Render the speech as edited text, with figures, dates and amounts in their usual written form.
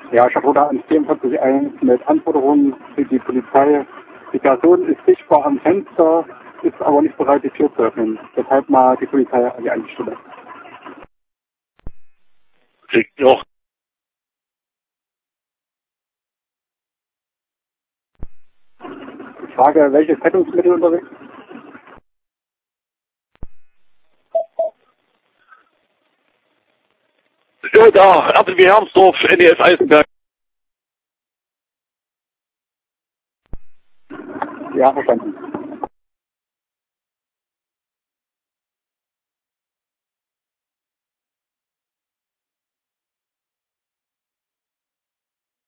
Ja, Scharoda 144.1 mit Anforderungen für die Polizei. Die Person ist sichtbar am Fenster, ist aber nicht bereit, die Tür zu öffnen. Deshalb mal die Polizei an die Einstelle. Kriegt noch. Ich frage, welches Rettungsmittel unterwegs? Ja, da, RTW Hermsdorf, NEF Eisenberg. Ja, verstanden.